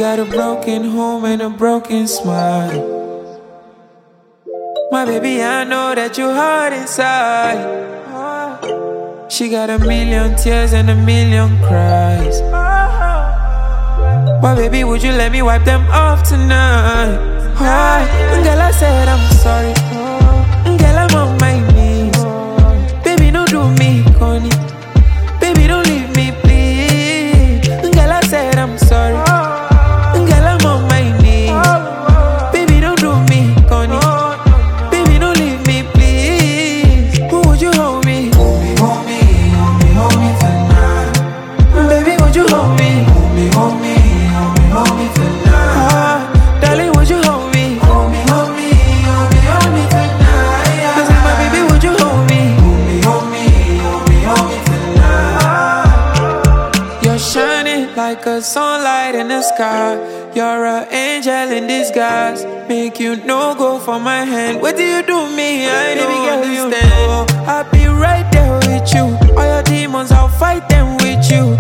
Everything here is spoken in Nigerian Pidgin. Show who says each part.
Speaker 1: got a broken home and a broken smile. My baby, I know that you hurt inside. She got a million tears and a million cries. But baby, would you let me wipe them off tonight? Girl, I said I'm sorry. Girl, I'm on my knees. Baby, don't do me corny. Baby, don't leave me, please. Girl, I said I'm sorry. Girl, I'm on my knees. Baby, don't do me corny. Baby, don't leave me, please. Who would you hold me? Hold me, hold me, hold me, hold me tonight. Baby, would you hold me? Hold me, hold me, hold me, hold me tonight. Darling, would you hold me? Hold me, hold me, hold me, hold me tonight. I said, my baby, would you hold me? Hold me, hold me, hold me, hold me tonight. You're shining like a sunlight in the sky. You're an angel in disguise. Make you no go for my hand. What do you do me? I don't understand. I'll be right there with you. All your demons, I'll fight them with you.